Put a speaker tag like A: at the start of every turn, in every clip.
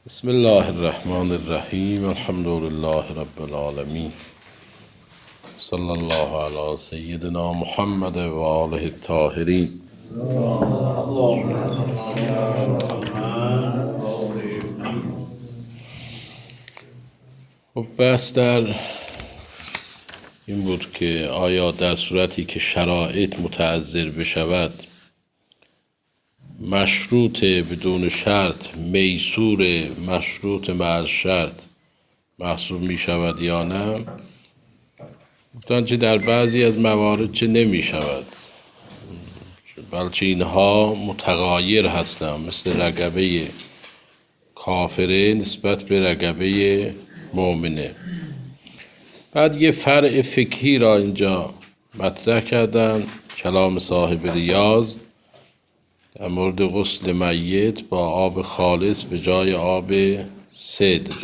A: بسم الله الرحمن الرحیم. الحمد لله رب العالمین. صلی الله علی سیدنا محمد و آله الطاهرین. خب بحث در این بود که آیا در صورتی که شرایط متعذر بشود مشروط بدون شرط میسور مشروط مع شرط محسوب می شود یا نه؟ گفتن چه در بعضی از موارد چه نمی شود، بلکه اینها متغایر هستند، مثل رقبه کافره نسبت به رقبه مؤمنه. بعد یه فرع فقهی را اینجا مطرح کردن، کلام صاحب ریاض در مورد غسل میت با آب خالص به جای آب سدر.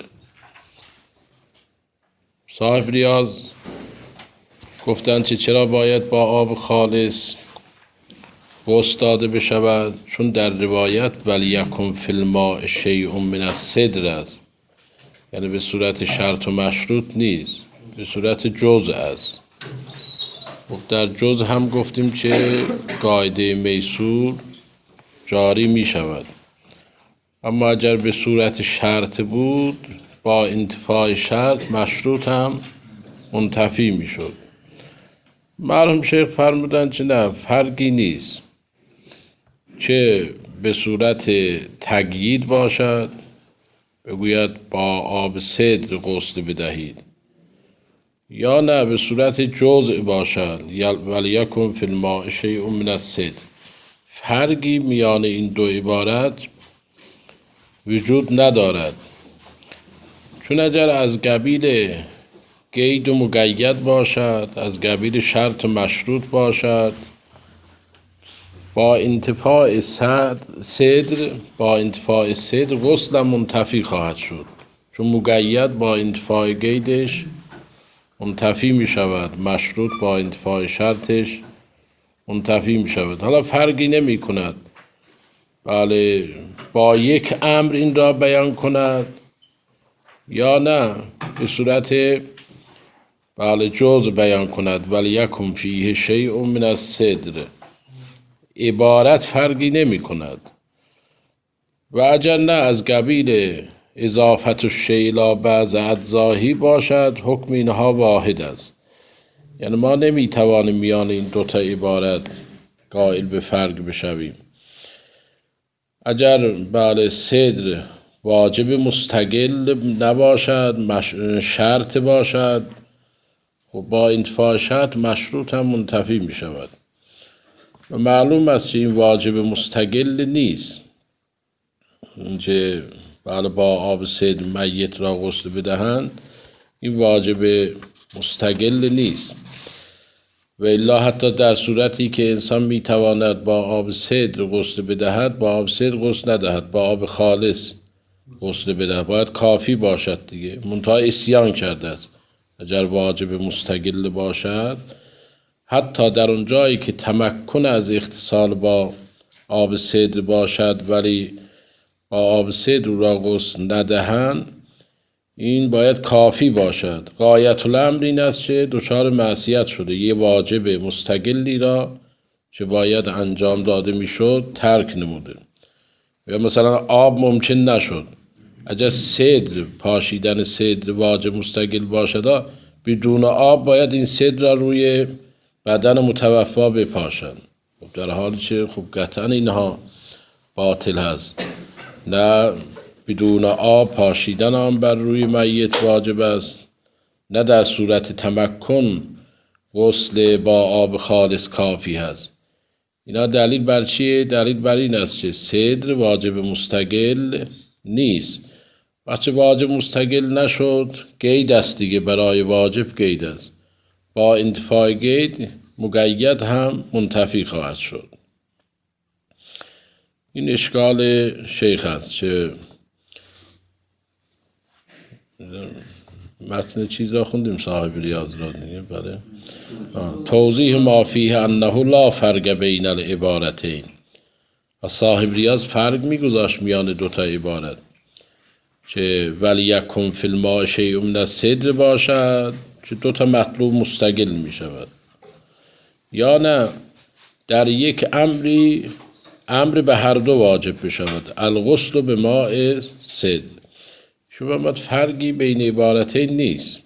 A: صاحب ریاض گفتن چرا باید با آب خالص غسل داده بشود؟ چون در روایت ولیکن فی الماء شیء من السدر است، یعنی به صورت شرط و مشروط نیست، به صورت جزء است. در جزء هم گفتیم که قاعده میسور جاری می شود، اما اگر به صورت شرط بود با انتفاع شرط مشروط هم منتفی می شد. مرحوم شیخ فرمودن که نه، فرقی نیست، چه به صورت تقیید باشد، بگوید با آب سدر غسل بدهید، یا نه به صورت جزء باشد ولیکن فی الماء شیء من السدر. فرقی میان این دو عبارت وجود ندارد، چون اگر از قبیل قید و مقید باشد، از قبیل شرط مشروط باشد، با انتفاع صدر غسل منتفی خواهد شد، چون مقید با انتفاع قیدش منتفی می شود، مشروط با انتفاع شرطش منتفی می شود. حالا فرقی نمی کند بله با یک امر این را بیان کند یا نه به صورت بله جزء بیان کند، ولیکن فیه شیء من السدر. عبارت فرقی نمی کند. و اگر نه از قبیل اضافت الشیء الی بعض اجزایه باشد، حکم اینها واحد است. یعنی ما نمی توانیم میان این دوتا عبارت قائل به فرق بشویم. اگر بله صدر واجب مستقل نباشد، شرط باشد، و با انتفاع شرط مشروط هم منتفی می شود. و معلوم است که این واجب مستقل نیست، اینکه بله با آب سدر میت را غسل بدهند، این واجب مستقل نیست. و الا حتی در صورتی که انسان میتواند با آب سدر غسل بدهد، با آب سدر غسل ندهد، با آب خالص غسل بدهد، باید کافی باشد دیگه. منتها عصیان کرده است. اگر واجب مستقل باشد، حتی در اون جایی که تمکن از اغتسال با آب سدر باشد ولی با آب سدر را غسل ندهند، این باید کافی باشد. غایت الامر این است که دچار معصیت شده، یه واجب مستقلی را که باید انجام داده میشد ترک نموده. یا مثلا آب ممکن نشد، اگر صدر پاشیدن صدر واجب مستقل باشد، بدون آب باید این صدر را روی بدن متوفا بپاشند. در حالی که خب قطعا اینها باطل هست. نه بدون آب پاشیدن آن بر روی میت واجب است، نه در صورت تمکن غسل با آب خالص کافی هست. اینا دلیل بر چیه؟ دلیل بر این است که صدر واجب مستقل نیست. وقتی واجب مستقل نشد، قید است دیگه، برای واجب قید است، با انتفاع قید مقید هم منتفی خواهد شد. این اشکال شیخ است که متن چیز را خوندیم، صاحب ریاض را دیگه. بله، توضیح ما فیه انه لا فرق بین العبارتین. و صاحب ریاض فرق میگذاشت میان دوتا عبارت. که ولیکن فی الماء شیء من السدر باشد که دو تا مطلوب مستقل می شود، یا نه در یک امر به هر دو واجب بشود، الغسل به ماء سدر. شما فرقی بین عبارتین نیست.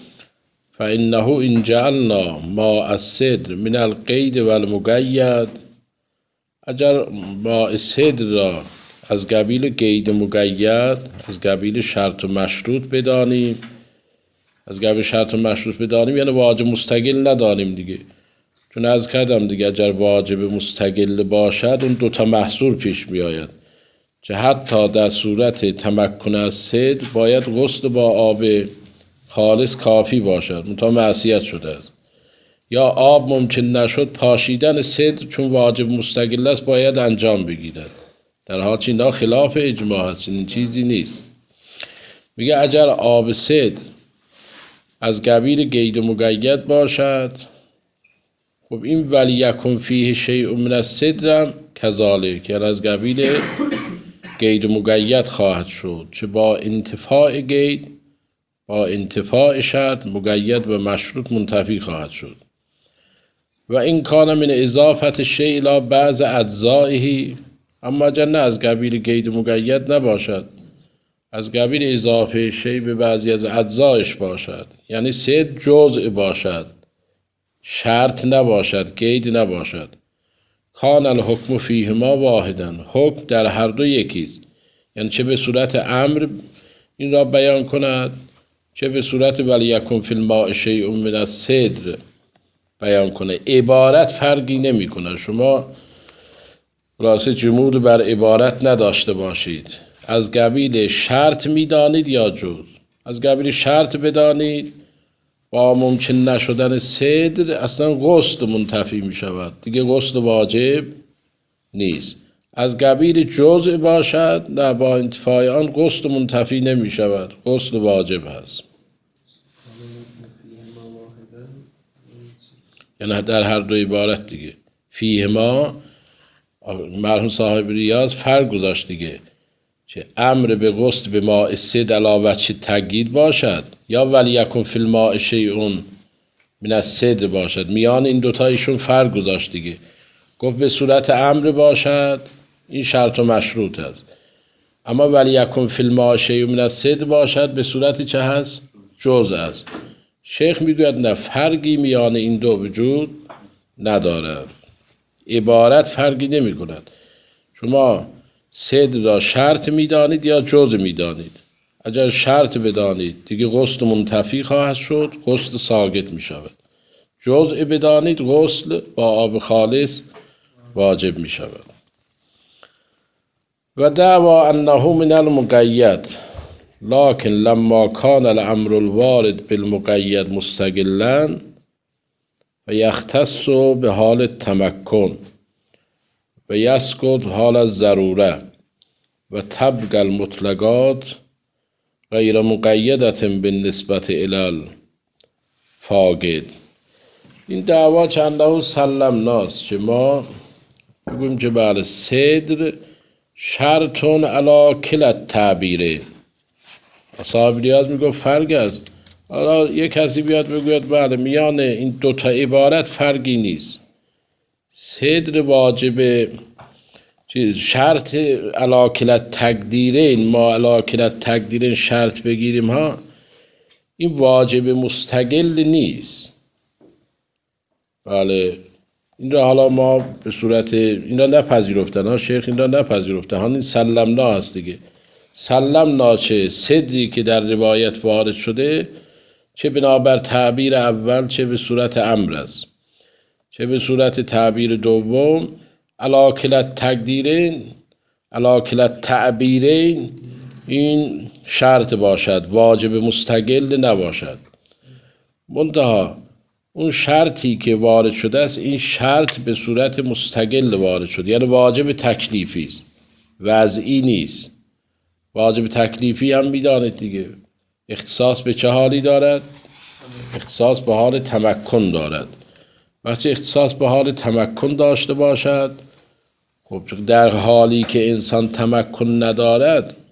A: فانه ان جعلنا ماء السدر من القید و المقید، اگر ماء سدر را از قبیل قید مقید، از قبیل شرط و مشروط بدانیم، از قبیل شرط و مشروط بدانیم یعنی واجب مستقل ندانیم دیگه. چون از کردم دیگه اگر واجب مستقل باشد اون دوتا محظور پیش می آید که حتی در صورت تمکن از سدر باید غسل با آب خالص کافی باشد، منتها معصیت شده است. یا آب ممکن نشد، پاشیدن سدر چون واجب مستقل است باید انجام بگیرد، در حال اینا خلاف اجماع هست، این چیزی نیست. میگه اگر آب سدر از قبیل قید مقید باشد، خب این ولیکن فیه شیء من السدر هم کذالک، یعنی از قبیل قید مقید خواهد شد که با انتفاع قید، با انتفاع شرط، مقید و مشروط منتفی خواهد شد. و این کان من اضافت شیء الی بعض اجزائه، اما اگر نه از قبیل قید مقید نباشد، از قبیل اضافه شیء به بعضی از اجزایش باشد، یعنی سدر جزء باشد، شرط نباشد، قید نباشد، کان الحکم فیهما واحدا، حکم در هر دو یکیست، یعنی چه به صورت امر این را بیان کند، چه به صورت ولیکن فی الماء شیء من السدر بیان کنه. عبارت فرقی نمی کنه. شما خلاصه جمود بر عبارت نداشته باشید. از قبیل شرط می دانید یا جز. از قبیل شرط بدانید با ممکن نشدن سدر اصلا غسل منتفی می شود، دیگه غسل واجب نیست. از قبیل جزء باشد، نه، با انتفاع آن غسل منتفی نمی شود، غسل واجب هست. یعنی در هر دو عبارت دیگه فیهما، مرحوم صاحب ریاض فرق گذاشت دیگه، که امر به غسل به ماء السدر علی وجه تقیید باشد یا ولیکن فی الماء شیء من السدر باشد. میان این دوتایشون فرق گذاشت دیگه. گفت به صورت امر باشد، این شرط و مشروط است، اما ولیکن فی الماء شیء من السدر باشد به صورت چه هست؟ جزء است. شیخ میگوید نه، فرقی میان این دو وجود ندارد، عبارت فرقی نمی کند. شما سدر را شرط میدانید یا جزء میدانید. اگر شرط بدانید دیگه غسل منتفی خواهد شد، غسل ساقط می شود. جزء بدانید غسل با آب خالص واجب می شود. و دعوا انه من المقید، لكن لما كان الامر الوارد بالمقید مستقلا و یختص به حال التمکن و یسکت حال الضروره و تبقى المطلقات غیر مقیدت بالنسبت الی الفاقد. این دعوا چنده سلمناست که ما بگویم که بله صدر شرطون علی کلا التعبیره. صاحب ریاض میگه فرق است. حالا یک کسی بیاد بگوید بله میان این دوتا عبارت فرقی نیست، صدر واجب شرط علی کلا تقدیرین، ما علی کلا تقدیرین شرط بگیریم ها، این واجب مستقل نیست. بله این را حالا ما به صورت این را نپذیرفتن ها، شیخ این را نپذیرفتن ها، این سلمنا هست دیگه. سلمنا چه صدری که در روایت وارد شده، چه بنابر تعبیر اول چه به صورت امر است، چه به صورت تعبیر دوم، علی کلا تقدیرین علی کلا تعبیرین، این شرط باشد، واجب مستقل نباشد. منتها اون شرطی که وارد شده است، این شرط به صورت مستقل وارد شده، یعنی واجب تکلیفی است، وضعی نیست. واجب تکلیفی هم میدانید دیگه، اختصاص به چه حالی دارد؟ اختصاص به حال تمکن دارد. وقتی اختصاص به حال تمکن داشته باشد، خب در حالی که انسان تمکن ندارد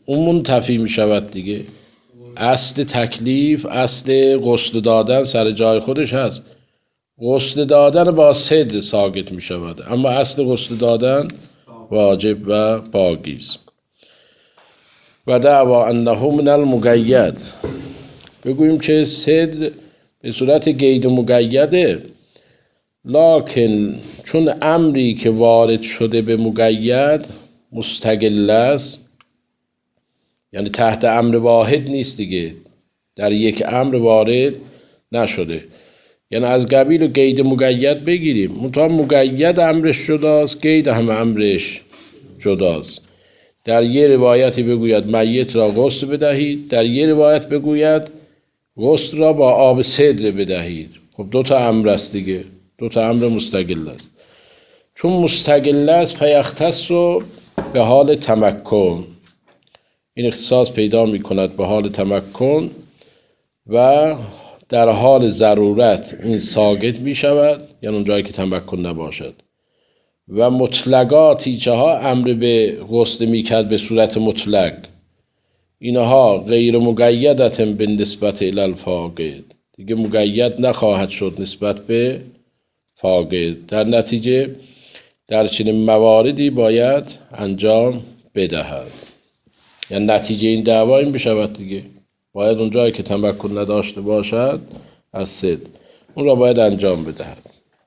A: اون منتفی می شود دیگه. اصل تکلیف، اصل غسل دادن سر جای خودش هست. غسل دادن با صدر ثابت می شود، اما اصل غسل دادن واجب و باقیست. و دعوا انه من المقید، بگوییم که صدر به صورت قید مقیده، لکن چون امری که وارد شده به مقید مستقل است، یعنی تحت امر واحد نیست دیگه، در یک امر وارد نشده، یعنی از قبیل قید مقید بگیریم، منتها مقید امرش جداست، قید هم امرش جداست. در یه روایتی بگوید میت را غسل بدهید، در یه روایت بگوید غسل را با آب سدر بدهید. خب دو تا امر است دیگه، دو تا امر مستقل است. چون مستقل است فیختص به حال تمکن، این اختصاص پیدا می کند به حال تمکن و در حال ضرورت این ساقط می شود، یعنی اون جایی که تمکن نباشد. و مطلقاتی چه ها امر به غسل می کرد به صورت مطلق، اینها غیر مقیدت به نسبت الالفاقد، دیگه مقید نخواهد شد نسبت به فاقد. در نتیجه در چنین مواردی باید انجام بدهد. یعنی نتیجه این دعوا این بشود دیگه، باید اون جایی که تمکن نداشته باشد از صدر، اون را باید انجام بدهد.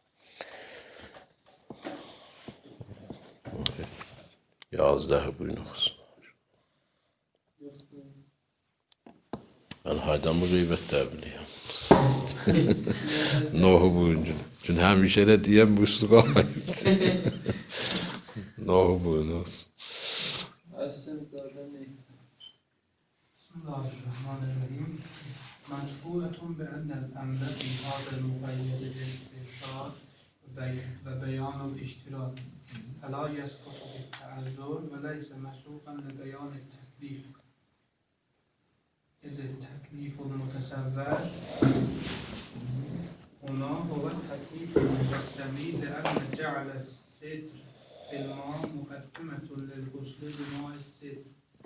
A: یازده بوینوز من haydamı gıybette biliyorum. Nuh'u boyunca. Çünkü hemşire de diyen bu üstü kalmayız. Nuh'u boyunuz.
B: Bismillahirrahmanirrahim. Menfu'etun bi ennel emre fi hadel mugayyede bil irşad ve beyanul iştirak. Fela yeskutu bit teazzur ve leyse mesukan li beyanil teklif. إذ التكليف المتصور هنا هو التكليف المقدمي لأن جعل الصدر بالماء مقدمة للغسل بماء الصدر.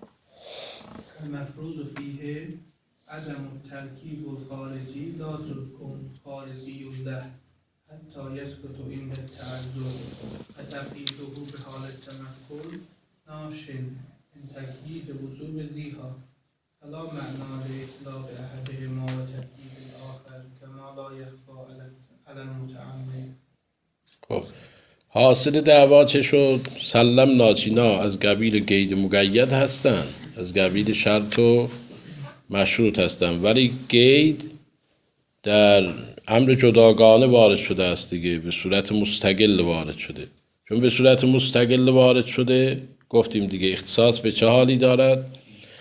B: المفروض فيه عدم التركيب الخارجي لا تكون خارجي له حتى يسقط عند التعذر، فتقييده بحال التمكن ناش من تقييد وجوب ذيها، فلا معنى لإطلاق أحدهما وتركيب الآخر كما لا يخفى على المتعمد.
A: خب حاصل دعوا چه شد؟ سلم ناچینا از قبیل قید مقید هستن، از قبیل شرط و مشروط هستن، ولی قید در امر جداگانه وارد شده است دیگه، به صورت مستقل وارد شده. چون به صورت مستقل وارد شده گفتیم دیگه اختصاص به چه حالی دارد؟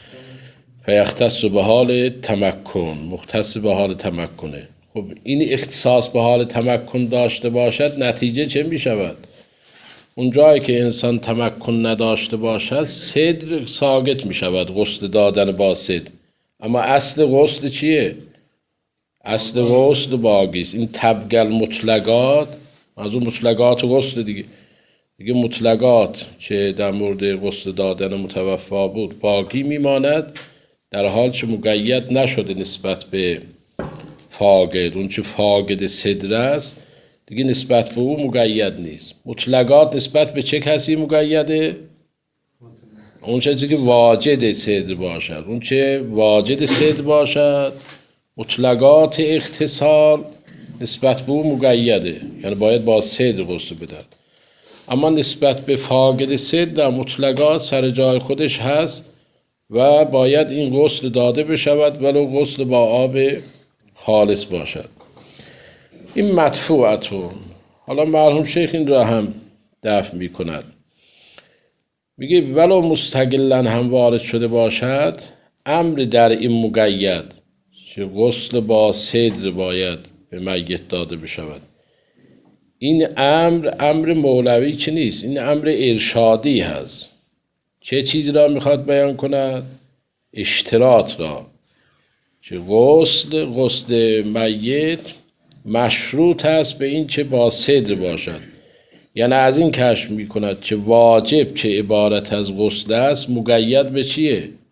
A: فیختص به حال تمکن، مختص به حال تمکنه. خب این اختصاص به حال تمکن داشته باشد، نتیجه چه می شود؟ اون جایی که انسان تمکن نداشته باشد صدر ساقط می شود، غسل دادن با صدر. اما اصل غسل چیه؟ اصل غسل باقی است. این طبق المطلقات، از اون مطلقات غسل دیگه مطلقات که در مورد غسل دادن متوفا بود باقی میماند، در حال چه مقید نشده نسبت به فاقد. اون چه فاقد صدر است دیگه نسبت به او مقید نیست. مطلقات نسبت به چه کسی مقیده؟ اون چیزی که واجد صدر باشد. اون چه واجد صدر باشد مطلقات اختصال نسبت به او مقیده، یعنی باید با صدر غسل بدهد. اما نسبت به فاقد صدر در مطلقات سر جای خودش هست و باید این غسل داده بشود ولو غسل با آب خالص باشد. این مدفوعتون. حالا مرحوم شیخ این را هم دفع می کند، میگه ولو مستقلا هم وارد شده باشد، امر در این مقید که غسل با صدر باید به میت داده بشود، این امر مولوی چه نیست، این امر ارشادی هست. چه چیزی را میخواد بیان کند؟ اشتراط را، که غسل میت مشروط است به این چه با صدر باشد. یعنی از این کشف میکند که واجب که عبارت از غسل است مقید به چیه؟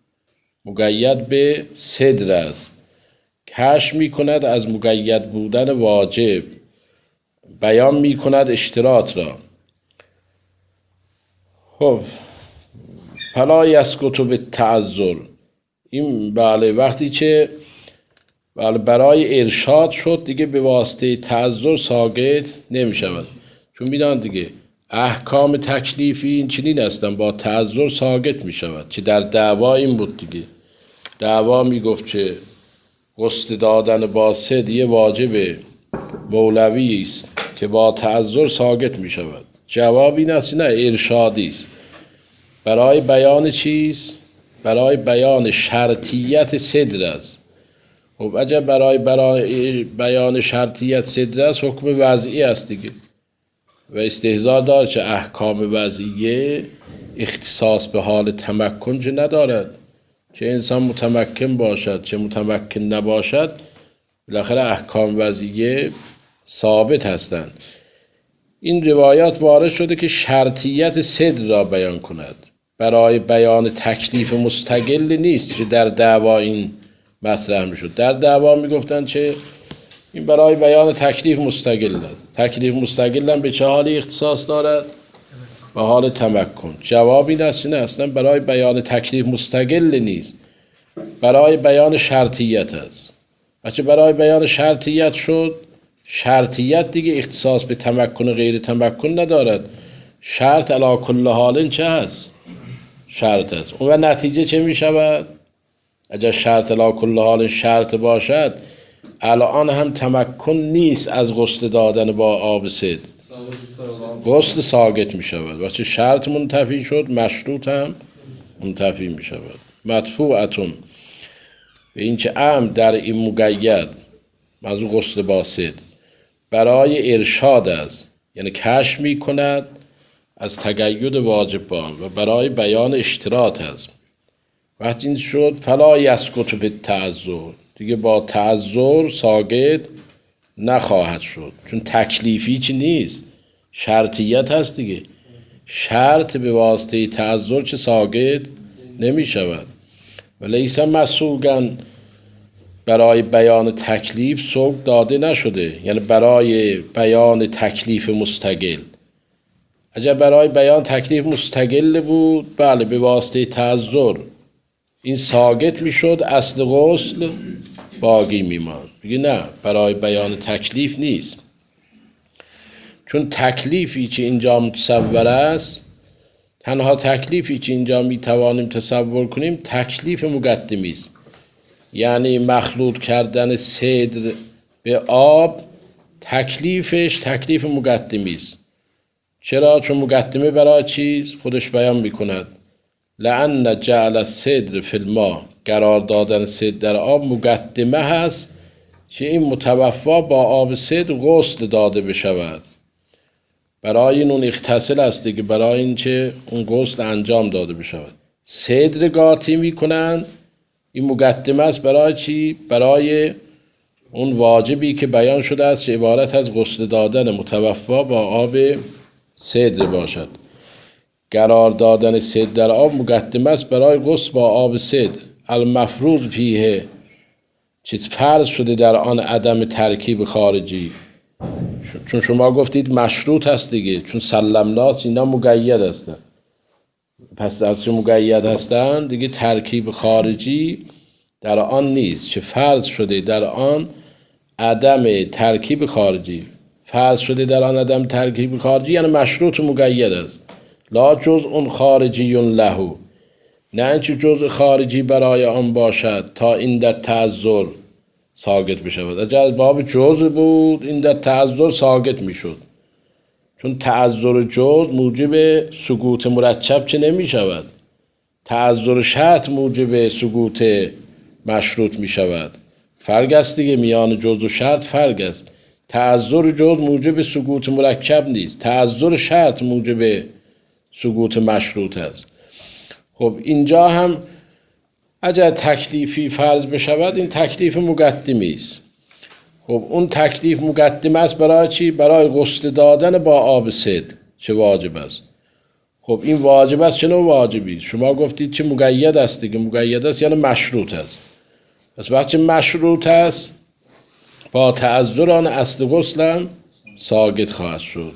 A: مقید به صدر است. کشف می کند از مقید بودن واجب، بیان می کند اشتراط را. خب فلا یسقط بالتعذر، این بله وقتی که بله برای ارشاد شد دیگه به واسطه تعذر ساقط نمی شود. چون میدان دیگه احکام تکلیفی این چنین هستن، با تعذر ساقط می شود. چه در دعوا این بود دیگه، دعوا می گفت که غسل دادن با صد یه واجب مولوی است که با تعذر ساقط می شود. جواب این است نه، ارشادی است. برای بیان چیز؟ برای بیان شرطیت صدر است. خب اگر برای بیان شرطیت صدر است، حکم وضعی است دیگه، و استحضار داره که احکام وضعیه اختصاص به حال تمکن چه ندارد، که انسان متمکن باشد چه متمکن نباشد، بالاخره احکام وضعیه ثابت هستند. این روایات وارد شده که شرطیت صدر را بیان کند، برای بیان تکلیف مستقل نیست که در دعوا این مطرح میشد. در دعوا میگفتن چه این برای بیان تکلیف مستقل است. تکلیف مستقل هم به چه حالی اختصاص دارد؟ به حال تمکن. جواب این است نه، اصلا برای بیان تکلیف مستقل نیست، برای بیان شرطیت است. بچه برای بیان شرطیت شد، شرطیت دیگه اختصاص به تمکن و غیر تمکن ندارد. شرط علی کل حال چه هست؟ شرط است. اون و نتیجه چه می شود؟ اگر شرط علی کل حال شرط باشد، الان هم تمکن نیست از غسل دادن با آب صد، غسل ساقط می شود. وقتی شرط منتفی شد، مشروط هم منتفی می شود. مدفوعتون به این که عمد در این مقید منظور غسل با صد برای ارشاد است، یعنی کشف می کند از تقید واجبان و برای بیان اشتراط است. وقتی این شد فلا یسقط بالتعذر، دیگه با تعذر ساقط نخواهد شد، چون تکلیفی چی نیست، شرطیت هست دیگه. شرط به واسطه تعذر چه ساقط نمی شود. و لیس مسوقاً، برای بیان تکلیف سوق داده نشده، یعنی برای بیان تکلیف مستقل. اگر برای بیان تکلیف مستقل بود، بله به واسطه تعذر این ساقط میشد، اصل غسل باقی میماند. بگی نه، برای بیان تکلیف نیست، چون تکلیفی که اینجا متصور است، تنها تکلیفی که اینجا میتوانیم تصور کنیم تکلیف مقدمی است، یعنی مخلوط کردن صدر به آب تکلیفش تکلیف مقدمی است. چرا؟ چون مقدمه برای چیز خودش بیان میکند لأن جعل الصدر فی الماء، قرار دادن صدر در آب مقدمه هست که این متوفا با آب صدر غسل داده بشود. برای این اون اغتسل است دیگه، برای این که اون غسل انجام داده بشود. صدر قاطی میکنن، این مقدمه است برای چی؟ برای اون واجبی که بیان شده است که عبارت از غسل دادن متوفا با آب صدر باشد. قرار دادن صدر در آب مقدمه است برای غسل با آب صدر. المفروض فیه، چیز فرض شده در آن عدم ترکیب خارجی، چون شما گفتید مشروط هست دیگه، چون سلمناس اینا مقید هستن، پس از چون مقید هستن دیگه ترکیب خارجی در آن نیست، چه فرض شده در آن عدم ترکیب خارجی. فرض شده در آن عدم ترکیب خارجی یعنی مشروط مقید است. لا جزء خارجی له، نه اینچه جزء خارجی برای آن باشد تا این در تعذر ساقط بشود. اگر از باب جزء بود این در تعذر ساقط میشد، چون تعذر جزء موجب سقوط مرکب چه نمی شود، تعذر شرط موجب سقوط مشروط می شود. فرق است دیگه، میان جزء و شرط فرق است. تعذر جزء موجب سقوط مرکب نیست، تعذر شرط موجب سقوط مشروط است. خب اینجا هم اگر تکلیفی فرض بشود این تکلیف مقدمی است. خب اون تکلیف مقدم است برای چی؟ برای غسل دادن با آب صدر چه واجب است. خب خب این واجب است. چه نوع واجبی؟ شما گفتید چه مقید است دیگه. مقید است یعنی مشروط است. پس وقتی مشروط است با تعذر آن اصل غسلم ساقط خواهد شد.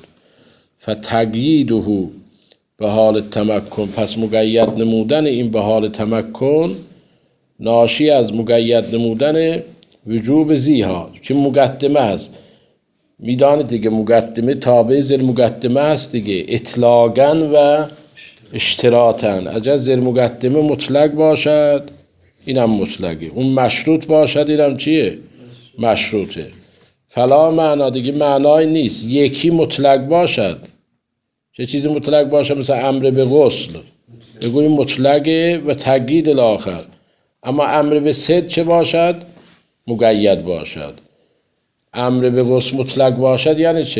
A: فتقییده به حال تمکن، پس مقید نمودن این به حال تمکن ناشی از مقید نمودن وجوب زیها که مقدمه است. میدانید دیگه مقدمه تابع زیر مقدمه است دیگه، اطلاقاً و اشتراطاً. اگر زیر مقدمه مطلق باشد اینم مطلقه، اون مشروط باشد اینم چیه؟ مشروطه. فلا معنا دیگه معنای نیست. یکی مطلق باشد، چه چیزی مطلق باشد؟ مثل امر به غسل بگوییم مطلقه و تقیید الاخر. اما امر به صد چه باشد؟ مقید باشد. امر به غسل مطلق باشد یعنی چه؟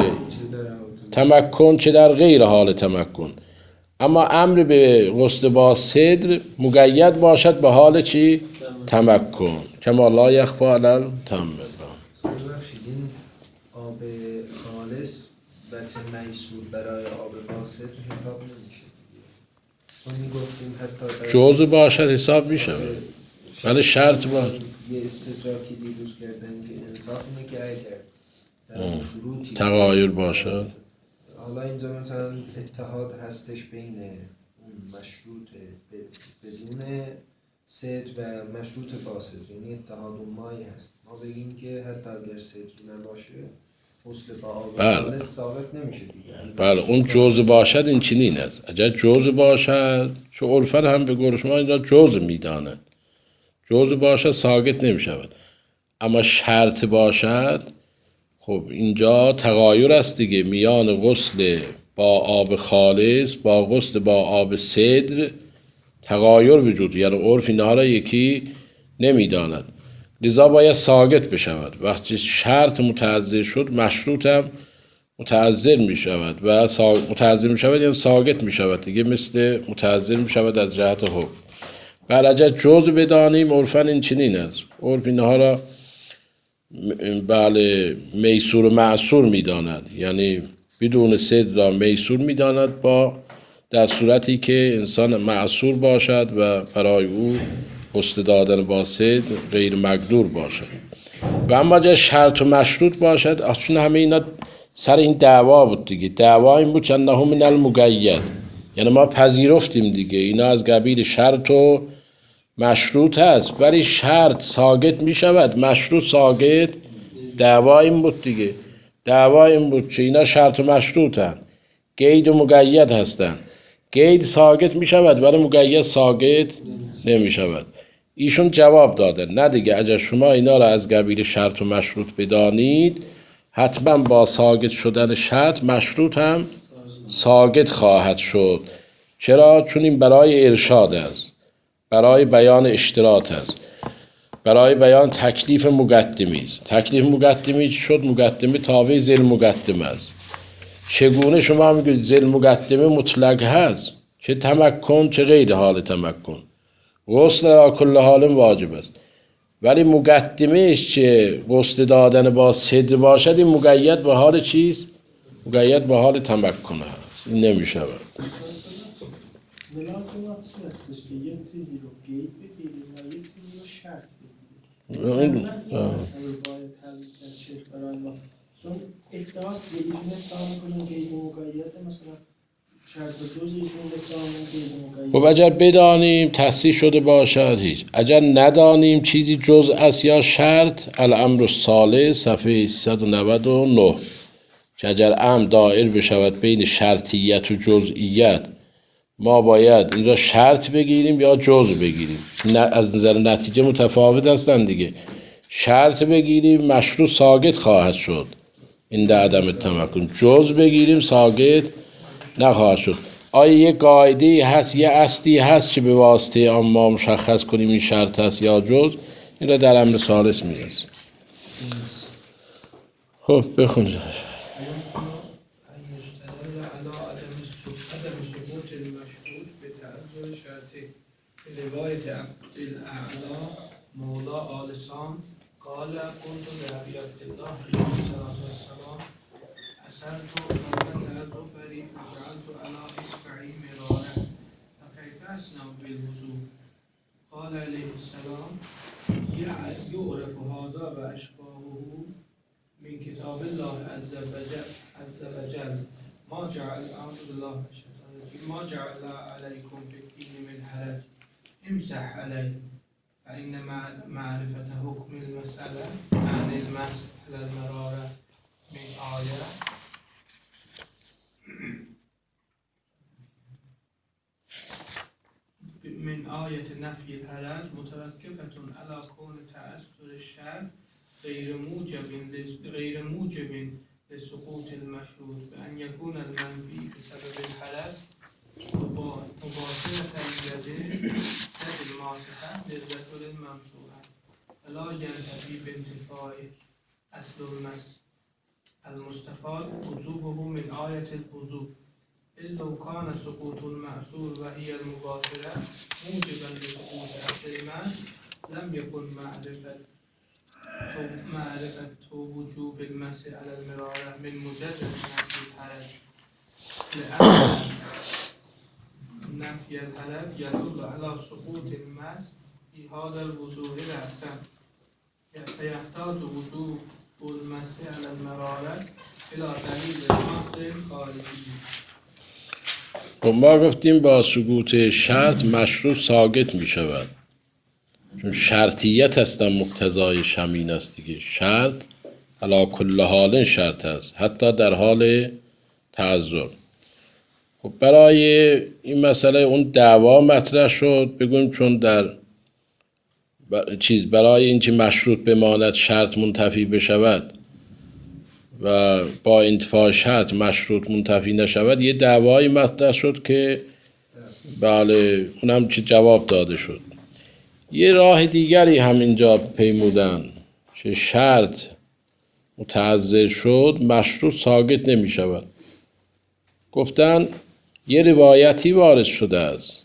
A: تمکن، چه در غیر حال تمکن. اما امر به غسل با صدر مقید باشد به حال چی؟ تمکن. کما لا یخفی علی التم.
C: ببخشید این آب خالص بچه میسور برای آب واسط حساب نمیشه دیگه. ما میگفتیم حتی
A: جوز باشد حساب میشه، ولی شرط باید.
C: یه استدراکی دیروز کردن که انصاف اینه که اگر در شروطی
A: تغایر باشد،
C: حالا اینجا مثلا اتحاد هستش بین اون مشروط بدون صدر و مشروط با صدر، یعنی اتحاد اون مایی هست. ما بگیم که حتی اگر صدر نباشه غسل با آب خالص ثابت نمیشه دیگه.
A: بله اون جوز باشد این چنین است. اگر جوز باشد، چون عرفا هم به قول شما اینجا جوز میدانند، جوز باشد ساقط نمیشود. اما شرط باشد، خب اینجا تغایر است دیگه میان غسل با آب خالص با غسل با آب صدر تغایر وجود، یعنی عرف اینها را یکی نمیداند، لذا باید ساقط بشود. وقتی شرط متعذر شد مشروط هم متعذر می شود و متعذر می شود یعنی ساقط می شود دیگه، مثل متعذر می شود از جهت حکم. بله اگر جز بدانیم عرفاً این چنین است. عرف اینها را بله میسور و معسور می داند، یعنی بدون صدر را میسور می داند با در صورتی که انسان معسور باشد و برای او غسل دادن با صدر غیر مقدور باشد. و اما اگر شرط و مشروط باشد، چون همه اینا سر این دعوا بود دیگه. دعوا این بود که انه من المقید، یعنی ما پذیرفتیم دیگه اینا از قبیل شرط و مشروط هست، ولی شرط ساقط می شود مشروط ساقط. دعوا این بود دیگه. دعوا این بود که اینا شرط و مشروط هست، قید و مقید هستند. قید ساقط می شود ولی مقید ساقط نمی شود. ایشون جواب دادن نه دیگه، اگر شما اینا را از قبیل شرط و مشروط بدانید حتما با ساقط شدن شرط مشروط هم ساقط خواهد شد. چرا؟ چون این برای ارشاد است، برای بیان اشتراط است، برای بیان تکلیف مقدمی است. تکلیف مقدمی شد؟ مقدمه تابع ذیل مقدمه است. چگونه شما میگید ذیل مقدمه مطلق هست، چه تمکن چه غیر حال تمکن، غسل را کل حال واجب است، ولی مقدمهش چه غسل دادن با صدر باشد این مقید به حال چیست؟ مقید به حال تمکن هست. این نمیشود.
D: ملاک چی هستش که یک چیزی رو قید بگیریم و یک چیزی رو شرط بگیریم؟ باید حل شیخ برای ما، چون ادعاست ایشون ادعا میکنن قید مقیده، مثلا شرط و جز ایشون ادعا میکنن قید مقیده.
A: خب اگر بدانیم تحصیل شده باشد هیچ، اگر ندانیم چیزی جز است یا شرط، الامر الثالث صفحه 399 که اگر امر دایر بشود بین شرطیت و جزئیت ما باید این را شرط بگیریم یا جز بگیریم. از نظر نتیجه متفاوت هستند دیگه. شرط بگیریم مشروط ساقط خواهد شد این در عدم تمکن، جز بگیریم ساقط نخواهد شد. آیا یک قاعده هست یه اصلی هست که به واسطه آن ما مشخص کنیم این شرط هست یا جز؟ این را در امر ثالث میرسیم. خب بخونید.
B: روایت عبدالأعلا مولا آل سام قال قلت لأبي عبد الله عليه الصلاة والسلام أكثرت رمة ظفري فجعلت على إصبعي مرارا فكيف أصنع بالوضوء؟ قال عليه السلام يعرف هذا وأشباهه من كتاب الله عز وجل ما جعل أعوذ بالله من الشيطان الرجيم ما جعل عليكم في الدين من حرج امسح عليه فإن معرفة حكم المسألة عن المسح على المرارة من آية نفي الحرج متوقفة على كون تأثر الشرع غير موجب لسقوط المشروط بأن يكون المنفي بسبب الحرج مباشرة اليد الماسحة للرجل الممسوحة فلا ينتفي بانتفاء أصل المس المستفاد وجوبه من آية الوضوء إذ لو كان سقوط المأثور وهي المباشرة موجبا لسقوط أصل المس لم يكن معرفة وجوب المس على المرارة من مجرد نفي الحرج لأن نفي الحرج يدل على سقوط المس في هذا الوضوء رأسا فيحتاج وجوب المس على المرارة إلى دلیل نص خارجی.
A: خب ما گفتیم با سقوط شرط مشروط ساقط می شود، چون شرطیت هستن مقتضای شمین است دیگه. شرط علی کل حال شرط است، حتی در حال تعذر. خب برای این مسئله اون دعوا مطرح شد، بگویم چون در برای اینکه مشروط بماند شرط منتفی بشود و با انتفاع شرط مشروط منتفی نشود، یه دعوایی مطرح شد که بله اونم چه جواب داده شد. یه راه دیگری هم اینجا پیمودن که شرط متعذر شد مشروط ساقط نمی شود. گفتن یه روایتی وارد شده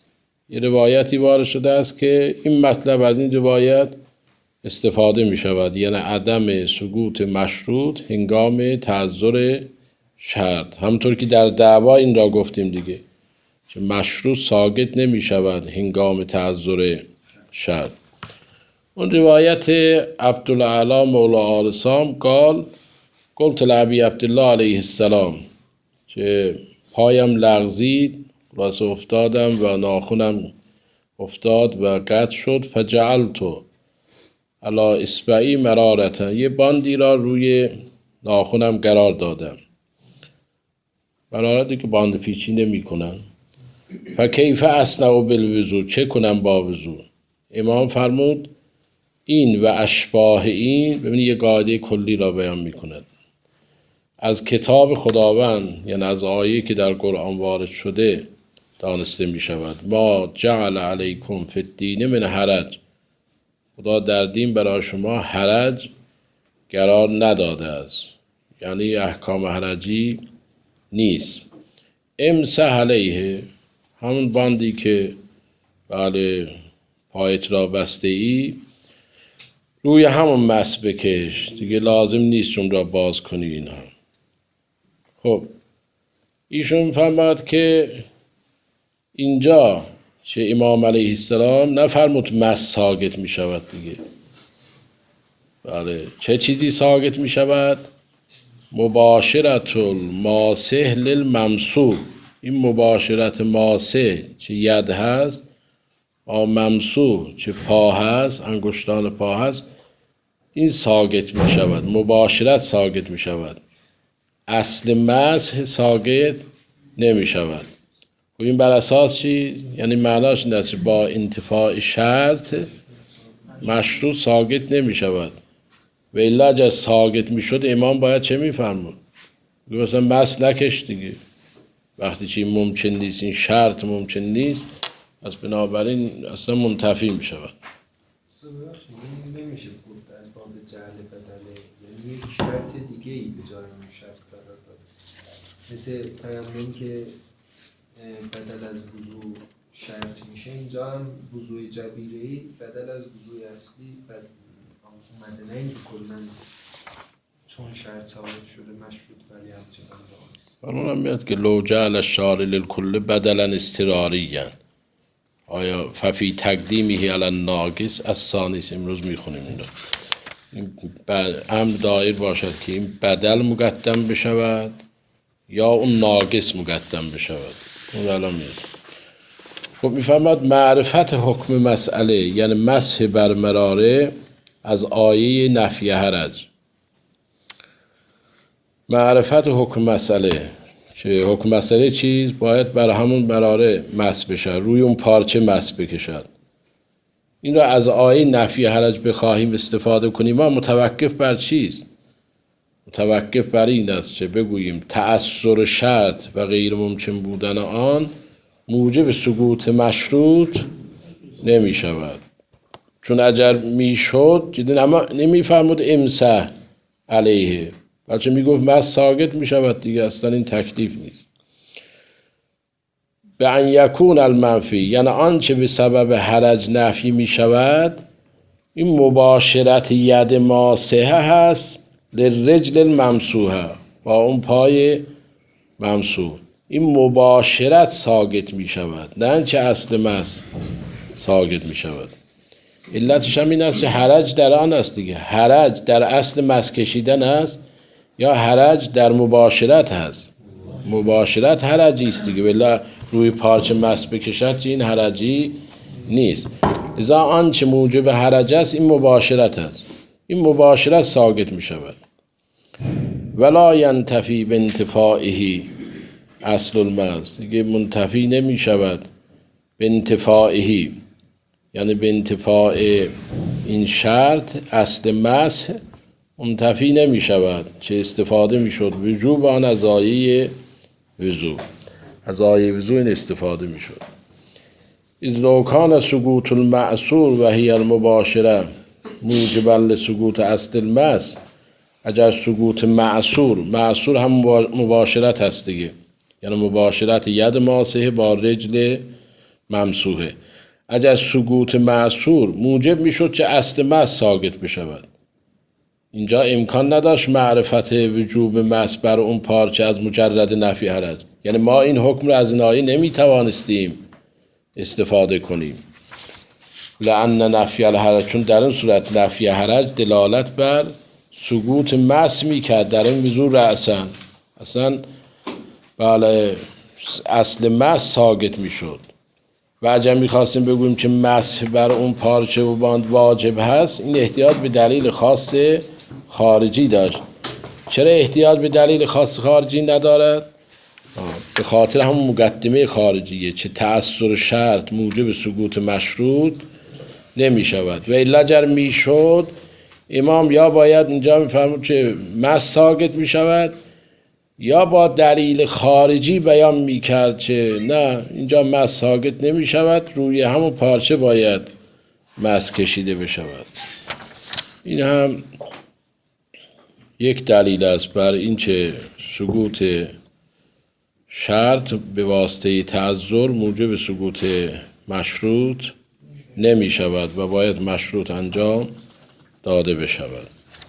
A: است که این مطلب از این روایت استفاده می شود، یعنی عدم سقوط مشروط هنگام تعذر شرط. همونطور که در دعوا این را گفتیم دیگه که مشروط ساقط نمی شود هنگام تعذر شرط. اون روایت عبدالاعلی مولا آل سام قلت لابی عبدالله علیه السلام که پایم لغزید، راست افتادم و ناخنم افتاد و قطع شد. فجعلتو علی اصبعی مرارتا، یه باندی را روی ناخنم قرار دادم. مرارتی که باند پیچی نمی کنن. فکیف اصنع بالوضو، چه کنم با وضو؟ امام فرمود این و اشباه این، ببینید یه قاعده کلی را بیان می کند. از کتاب خداوند، یعنی از آیه که در قرآن وارد شده دانسته می شود. ما جعل علیکم فی الدین من حرج، خدا در دین برای شما حرج قرار نداده است، یعنی احکام حرجی نیست. امسح علیه، همون باندی که بله پایت را بسته ای روی همون مس بکش دیگه، لازم نیست اون را باز کنی. اینا خب ایشون فرماد که اینجا چه امام علیه السلام نفرمود مس ساقط می شود دیگه. بله چه چیزی ساقط می شود؟ مباشرت الماسح للممسوح. این مباشرت ماسح چه ید هست و ممسوح چه پا هست، انگشتان پا هست، این ساقط می شود، مباشرت ساقط می شود، اصل مسح ساقط نمی شود. و این بر اساس چی؟ یعنی معناش این است با انتفاع شرط مشروط ساقط نمی شود. و الا اگر ساقط می شد امام باید چه می فرمود؟ مثلا مس نکش دیگه، وقتی چی ممکن نیست، این شرط ممکن نیست، از بنابراین اصلا منتفی می شود.
C: نمیشه گفت از باب جعل بدله، یعنی یک شرط دیگه ای به جای اون شرط قرار داده، مثل تیمم که بدل از وضو شرط میشه، اینجا هم وضوء جبیره‌ای بدل از وضوء اصلی اومده، نه اینکه کلاً چون شرط ثابت شده مشروط ولی همچنان باقی است.
A: اونم میاد که لو جعل الشارع للکل بدلا اضطراریا آیا ففی تقدیمه علی الناقص الثانی، امروز میخونیم اینا. این امر دایر باشد که این بدل مقدم بشود یا اون ناقص مقدم بشود. اون الان میاد. خب میفهمد معرفت حکم مسئله یعنی مسح بر مراره از آیه نفی حرج. معرفت حکم مسئله که حکم مسئله چیز باید بر همون مراره مسح بشه، روی اون پارچه مسح بکشد. این را از آیه نفی حرج بخواهیم استفاده کنیم ما متوقف بر چیز؟ متوقف بر این است که بگوییم تأثر شرط و غیر ممکن بودن آن موجب سقوط مشروط نمی شود. چون اگر می شد نمی فرمود امسح علیه، بلکه می گفت مسح ساقط می شود دیگه، اصلا این تکلیف نیست. به ان یکون المنفی یعنی آنچه به سبب حرج نفی می شود این مباشرت ید ماسحه هست للرجل الممسوحه، با اون پای ممسوح این مباشرت ساقط می شود، نه اینکه اصل مسح ساقط می شود. علتش هم این است که حرج در آن است دیگه. حرج در اصل مسح کشیدن است یا حرج در مباشرت هست؟ مباشرت حرجی است دیگه، بلا روی پارچه مسح بکشد که این حرجی نیست. لذا آنچه موجب حرج است این مباشرت است، این مباشرت ساقط می شود. ولا ینتفی بانتفاعه اصل المسح، دیگه منتفی نمی شود بانتفاعه، یعنی به انتفاع این شرط اصل مسح منتفی نمی شود چه استفاده می شد وجوب آن از آیه وضو. از آیه وضو این استفاده می شد. اذ لو کان سقوط المعصور و هی المباشره موجبا لسقوط اصل المسح، اگر سقوط معصور هم مباشرت هست دیگه، یعنی مباشرت ید ماسحه با رجل ممسوحه. اگر سقوط معصور موجب می شد که اصل مسح ساقط بشود، اینجا امکان نداشت معرفت وجوب مسح بر اون پارچه از مجرد نفی حرج، یعنی ما این حکم را از این آیه نمی توانستیم استفاده کنیم. لأن نفی الحرج، چون در این صورت نفی حرج دلالت بر سقوط مسح می کرد در این وضو رأسا، اصلا بله اصل مسح ساقط می شد. و اگر می‌خواستیم بگوییم که مسح بر اون پارچه و باند واجب هست، این احتیاج به دلیل خاص خارجی داشت. چرا احتیاج به دلیل خاص خارجی ندارد؟ به خاطر همون مقدمه خارجیه که تأثر شرط موجب سقوط مشروط نمی شود. و الا اگر می شد امام یا باید اینجا می‌فرمود که مسح ساقط می شود یا با دلیل خارجی بیان میکرد که نه اینجا مسح ساقط نمی شود، روی همون پارچه باید مسح کشیده بشود. این هم یک دلیل است بر این که سقوط شرط به واسطه تعذر موجب سقوط مشروط نمی شود و باید مشروط انجام داده بشود.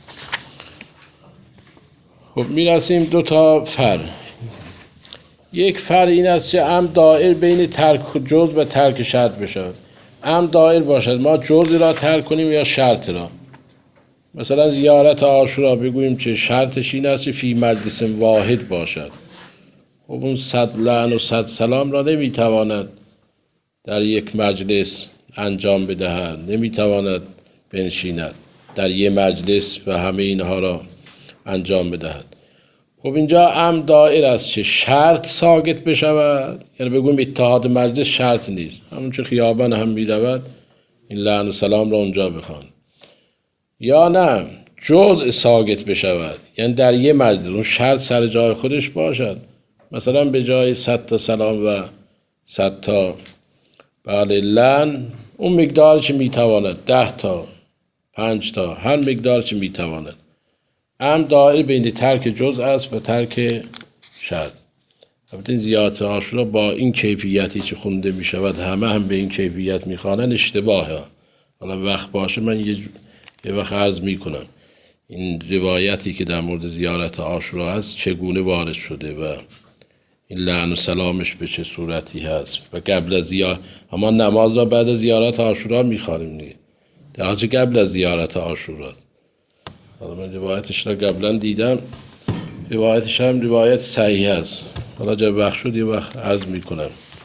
A: خب میرسیم دو تا فر. یک فر این است که امر دایر بین ترک جزء و ترک شرط بشود. امر دایر باشد ما جزء را ترک کنیم یا شرط را. مثلا زیارت عاشورا بگوییم که شرطش این است که فی مجلس واحد باشد. خب اون 100 لعن و 100 سلام را نمیتواند در یک مجلس انجام بدهد، نمیتواند بنشیند در یک مجلس و همه اینها را انجام بدهد. خب اینجا امر دایر است که شرط ساقط بشود، یعنی بگویم اتحاد مجلس شرط نیست، همون چه خیابان هم میدود این لعن و سلام را اونجا بخوان، یا نه جزء ساقط بشود، یعنی در یه مجلس اون شرط سر جای خودش باشد، مثلا به جای 100 تا سلام و 100 تا بله لعن اون مقدار که میتواند 10 تا 5 تا هر مقدار که میتواند. امر دایر بین ترک جزء است و ترک شرط. البته این زیارت عاشورا با این کیفیتی که خونده می شود همه هم به این کیفیت می خوانن اشتباهه. حالا وقت باشه من یه وقت عرض می کنم. این روایتی که در مورد زیارت عاشورا هست چگونه وارد شده و این لعن و سلامش به چه صورتی هست و قبل از اما نماز را بعد از زیارت عاشورا میخوانیم دیگه، در حالی که قبل از زیارت عاشورا. حالا من روایتش را قبلا دیدم، روایتش هم روایت صحیح است. حالا جا وقت شد یه وقت عرض میکنم.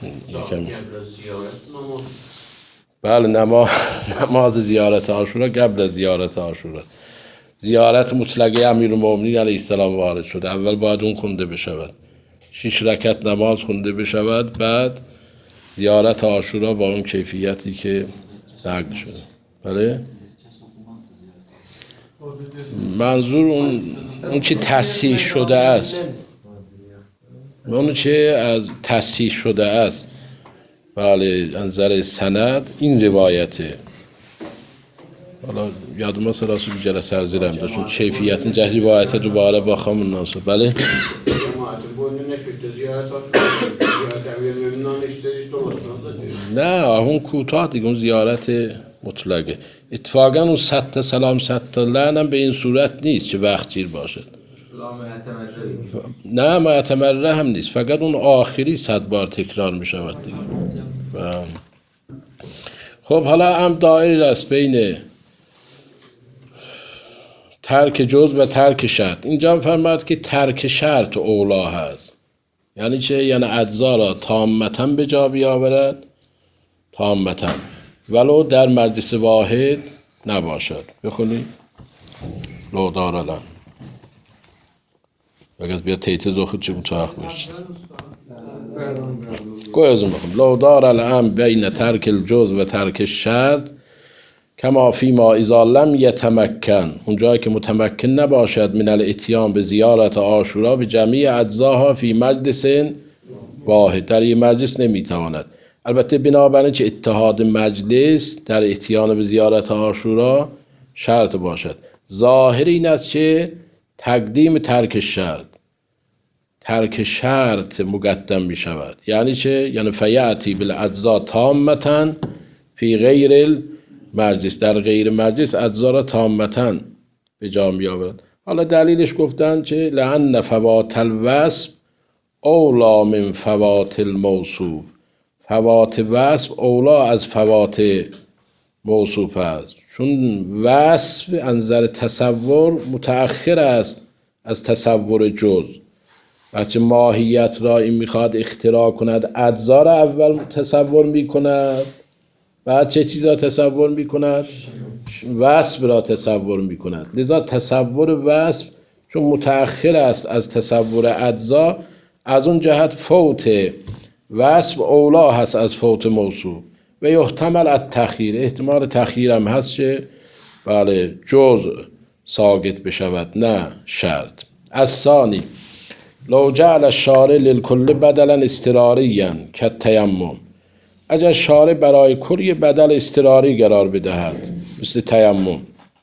A: بله نماز زیارت عاشورا قبل از زیارت عاشورا. زیارت مطلقه امیرالمومنین علیه السلام وارد شد، اول باید اون خونده بشود، 6 رکعت نماز خونده بشود، بعد زیارت عاشورا با اون کیفیتی که نقل شده. بله منظور اون چی تصحیح شده است، اون چی از تصحیح شده است. بله نظر سند این روایته. حالا یادم هست راسو بجره سرزیرم داشتون کیفیت این جهری روایت دوباره با خامون ناسو. بله نه اون کوتاه دیگه، اون زیارت مطلقه. اتفاقا اون 100 سلام 100 لعن هم به این صورت نیست که وقت گیر باشد، نه معتمره هم نیست، فقط اون آخری 100 بار تکرار می شود دیگه. خب حالا هم دایری است بین ترک جز و ترک شرط. اینجا فرماد که ترک شرط اولا هست. یعنی چه؟ یعنی اجزا را تامتا به جا بیاورد، تامتا، ولو در مجلس واحد نباشد. بخونید لو دار الان بگذ بیا تیت زخود چه متوقع باشد گویزم بخون لو دار الان بین ترک الجز و ترک شرط کما فی ما اذا لم یتمکن، اون جایی که متمکن نباشد من الاتیان به زیارت عاشورا به جمیع اجزاها فی مجلس واحد، در یک مجلس نمیتواند. البته بنابراین که اتحاد مجلس در اتیان به زیارت عاشورا شرط باشد. ظاهر این است که تقدیم ترک شرط مقدم می شود. یعنی چه؟ یعنی فیعتی بالاجزا تامتا فی غیر مجلس، در غیر مجلس اجزا را تامتا به جا می آورد. حالا دلیلش گفتن که لأن فوات الوصف اولا من فوات الموصوف، فوات وصف اولا از فوات موصوف است، چون وصف انظر تصور متأخر است از تصور جز. بچه ماهیت را این میخواد اختراع کند، اجزا را اول تصور میکند، بعد چه چیزا تصور میکند؟ وصف را تصور میکند. لذا تصور وصف چون متأخر است از تصور اجزا، از اون جهت فوت وصف اولا هست از فوت موصوف. و یحتمل التخییر، احتمال تخییر هم هست که بله جزء ساقط بشود نه شرط. الثانی لو جعل الشارع للکل بدلا اضطراریا کالتیمم، اگر شارع برای کل بدل اضطراری قرار بدهد مثل تیمم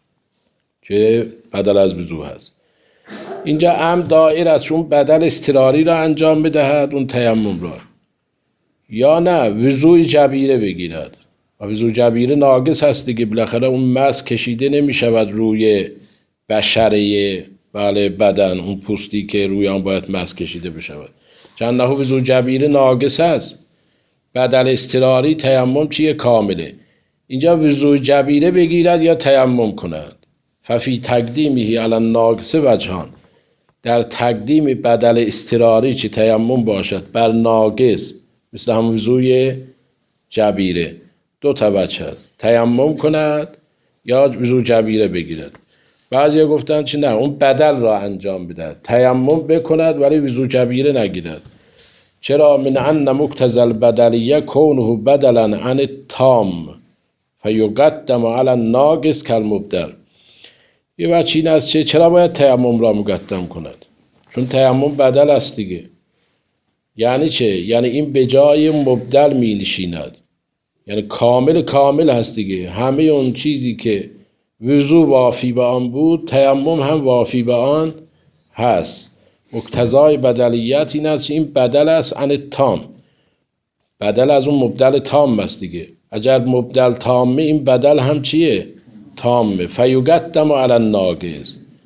A: که بدل از وضو هست، اینجا هم دایر است چون بدل اضطراری را انجام بدهد اون تیمم را، یا نه وضوی جبیره بگیرد. و وضو جبیره ناقص هست دیگه، بالاخره اون مس کشیده نمی شود روی بشره بله بدن، اون پوستی که روی آن باید مس کشیده بشود، چند نه وضو جبیره ناقص هست. بدل اضطراری تیمم چیه؟ کامله. اینجا وضو جبیره بگیرد یا تیمم کند. ففی تقدیمه علی الناقص وجهان، در تقدیم بدل اضطراری چه تیمم باشد بر ناقص مثل هم وضوی جبیره دو تا وجه هست، تیمم کند یا وضو جبیره بگیرد. بعضی گفتن چه نه اون بدل را انجام بدهد، تیمم بکند ولی وضو جبیره نگیرد. چرا؟ من ان مقتضی البدلیه کونه بدلا عن التام فیقدم علی الناقص کالمبدل. یه بچه این است چرا باید تیمم را مقدم کند؟ چون تیمم بدل است دیگه. یعنی چه؟ یعنی این به جای مبدل می نشیند، یعنی کامل هست دیگه. همه اون چیزی که وضو وافی به آن بود تیمم هم وافی به آن هست. مقتضای بدلیت این است که این بدل است عن التام، بدل از اون مبدل تام است دیگه. اگر مبدل تامه این بدل هم چیه؟ تامه. فیقدم علی الناقص،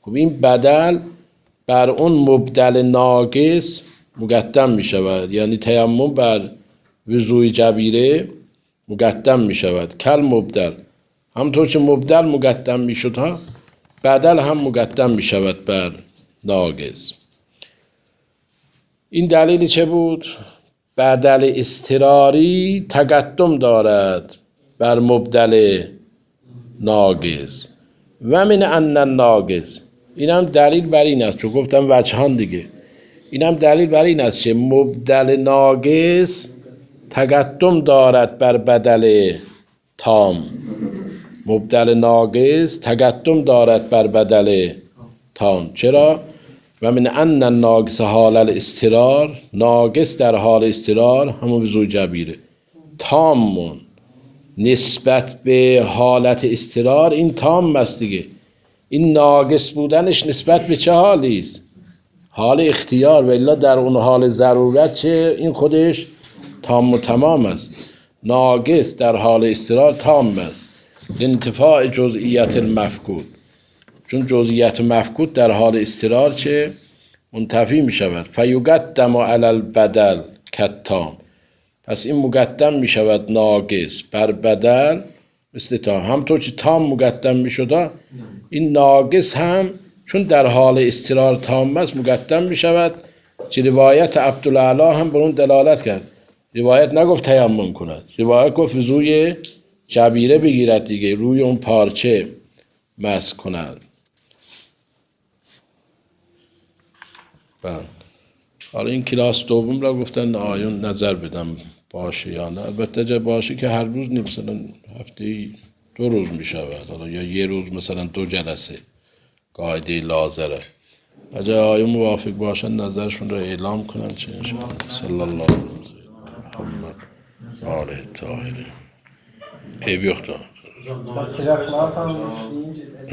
A: خب این بدل بر اون مبدل ناقص مقدم می شود، یعنی تیمم بر وضوء جبیره مقدم می شود. کل مبدل، همطور که مبدل مقدم می شد ها، بدل هم مقدم می شود بر ناقص. این دلیل چه بود؟ بدل اضطراری تقدم دارد بر مبدل ناقص. و من ان الناقص، این هم دلیل بر این است، چون گفتم وجهان دیگه، این هم دلیل بر این است که مبدل ناقص تقدم دارد بر بدل تام. مبدل ناقص تقدم دارد بر بدل تام. چرا؟ و من ان الناقص حال الاضطرار، ناقص در حال اضطرار همون وضوء جبیره، تامون نسبت به حالت اضطرار این تام است دیگه. این ناقص بودنش نسبت به چه حالی است؟ حال اختیار، و الا در اون حال ضرورت چه این خودش تام و تمام است. ناقص در حال اضطرار تام است، انتفاع جزئیت المفقود، چون جزئیت مفقود در حال اضطرار چه منتفی می شود. فیقدم علی البدل کالتام، پس این مقدم می شود ناقص بر بدل مثل تام. همطور که تام مقدم می شود، این ناقص هم چون در حال اضطرار تام است مقدم می شود. که روایت عبدالعلا هم بر اون دلالت کرد. روایت نگفت تیمم کند، روایت گفت وضوء جبیره بگیرد دیگه، روی اون پارچه مسح کند. حالا این کلاس دوم را گفتن آیون نظر بدم باشه یا نه. البته جا باشه که هر روز نیم، مثلا هفته 2 روز می شود، حالا یا 1 روز مثلا 2 جلسه قاعده لازره. اگه آیون موافق باشن نظرشون را اعلام کنن. چه انشاءالله. صلی الله علیه و محمد آله طاهرین. ای بیختان